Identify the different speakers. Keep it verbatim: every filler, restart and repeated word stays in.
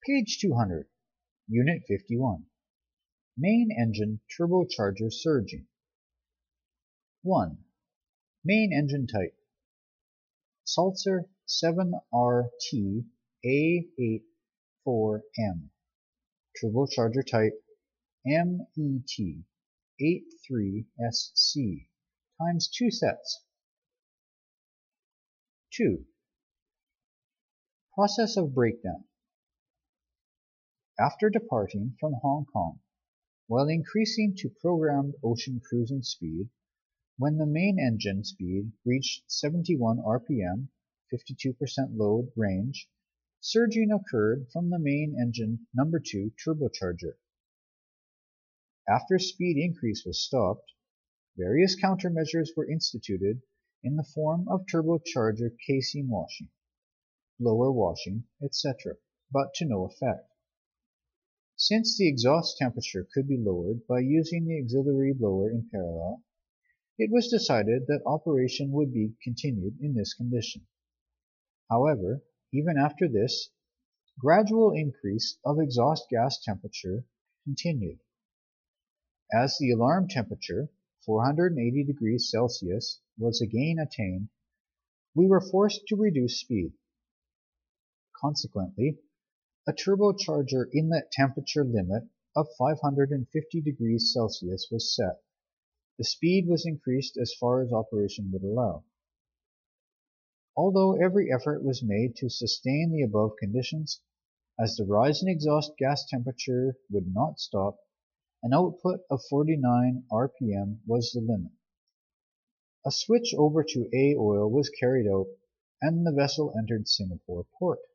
Speaker 1: Page two hundred. Unit fifty-one. Main engine turbocharger surging. one. Main engine type. Sulzer seven R T A eighty-four M. Turbocharger type M E T eighty-three S C times two sets. two. Process of breakdown. After departing from Hong Kong, while increasing to programmed ocean cruising speed, when the main engine speed reached seventy-one R P M, fifty-two percent load range, surging occurred from the main engine number two turbocharger. After speed increase was stopped, various countermeasures were instituted in the form of turbocharger casing washing, blower washing, et cetera, but to no effect. Since the exhaust temperature could be lowered by using the auxiliary blower in parallel, it was decided that operation would be continued in this condition. However, even after this, gradual increase of exhaust gas temperature continued. As the alarm temperature, four hundred eighty degrees Celsius, was again attained, we were forced to reduce speed. Consequently, a turbocharger inlet temperature limit of five hundred fifty degrees Celsius was set. The speed was increased as far as operation would allow. Although every effort was made to sustain the above conditions, as the rise in exhaust gas temperature would not stop, an output of forty-nine R P M was the limit. A switch over to A oil was carried out, and the vessel entered Singapore port.